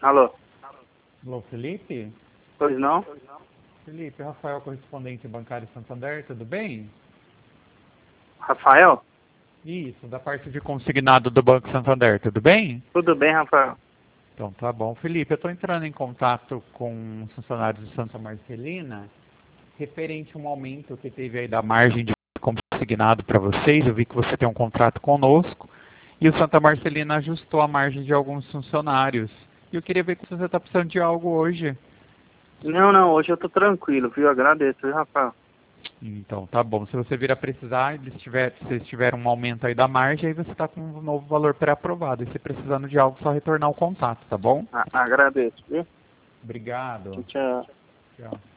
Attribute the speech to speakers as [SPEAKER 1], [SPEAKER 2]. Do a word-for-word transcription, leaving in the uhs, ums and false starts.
[SPEAKER 1] Alô?
[SPEAKER 2] Alô, Felipe?
[SPEAKER 1] Pois não?
[SPEAKER 2] Felipe, Rafael, correspondente bancário Santander, tudo bem?
[SPEAKER 1] Rafael?
[SPEAKER 2] Isso, da parte de consignado do Banco Santander, tudo bem?
[SPEAKER 1] Tudo bem, Rafael?
[SPEAKER 2] Então tá bom. Felipe, eu estou entrando em contato com os funcionários de Santa Marcelina, referente a um aumento que teve aí da margem de consignado para vocês. Eu vi que você tem um contrato conosco e o Santa Marcelina ajustou a margem de alguns funcionários. E eu queria ver se você está precisando de algo hoje.
[SPEAKER 1] Não, não, hoje eu tô tranquilo, viu? Agradeço, viu, Rafael?
[SPEAKER 2] Então, tá bom. Se você vir a precisar, eles tiver, se eles tiverem um aumento aí da margem, aí você está com um novo valor pré-aprovado. E se precisando de algo, só retornar o contato, tá bom?
[SPEAKER 1] A agradeço, viu?
[SPEAKER 2] Obrigado.
[SPEAKER 1] Tchau.
[SPEAKER 2] Tchau.